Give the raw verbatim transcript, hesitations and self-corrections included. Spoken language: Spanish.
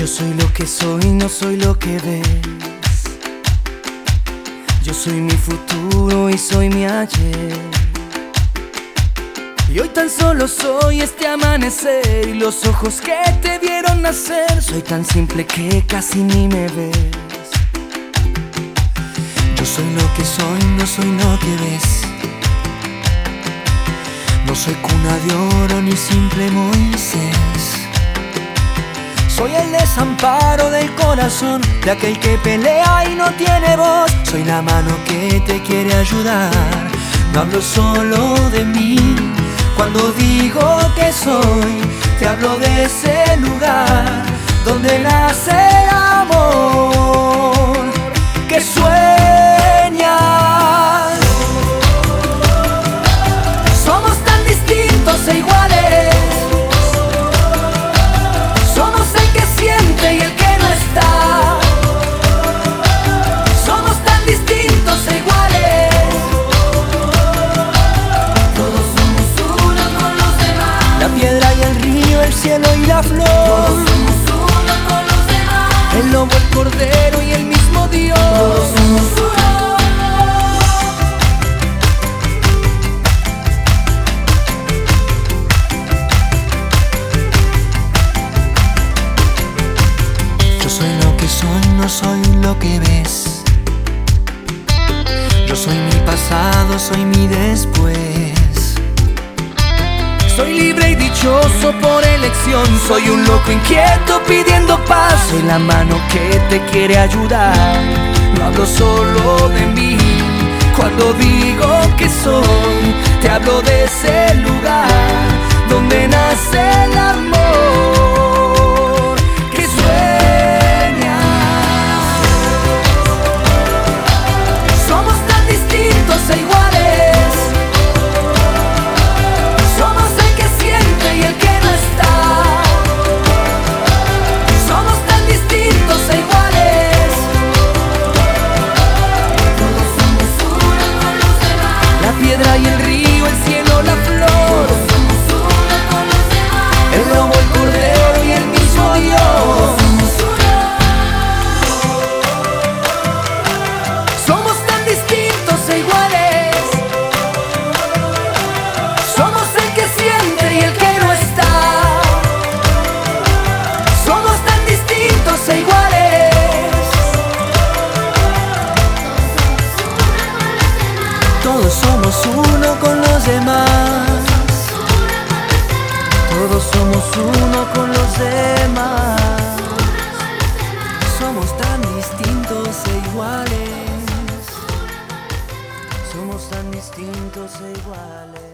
Yo soy lo que soy, no soy lo que ves. Yo soy mi futuro y soy mi ayer. Y hoy tan solo soy este amanecer y los ojos que te vieron nacer. Soy tan simple que casi ni me ves. Yo soy lo que soy, no soy lo que ves. No soy cuna de oro ni simple Moisés. Soy el desamparo del corazón de aquel que pelea y no tiene voz. Soy la mano que te quiere ayudar. No hablo solo de mí. Cuando digo que soy, te hablo de ese lugar donde nace el amor que sueñas. Somos tan distintos e iguales. Somos el que siente y el que no está. Somos tan distintos e iguales. Todos somos uno con los demás. La piedra y el río, el cielo y la flor. Todos somos uno con los demás. El lobo, el cordero y el mismo Dios. Todos somos uno. No soy lo que ves. Yo soy mi pasado, soy mi después. Soy libre y dichoso por elección. Soy un loco inquieto pidiendo paz. Soy la mano que te quiere ayudar. No hablo solo de mí. Cuando digo que soy, te hablo de ese lugar donde nace el amor que sueña. E iguales. Somos el que siente y el que no está. Somos tan distintos e iguales. Todos somos uno con los demás. La piedra y el río, el cielo, la flor. Todos somos uno con los demás. El lobo, el cordero y el mismo Dios. Somos tan distintos e iguales. E iguales. Todos somos uno con los demás. Todos somos uno con los demás. Somos tan distintos e iguales. Somos tan distintos e iguales.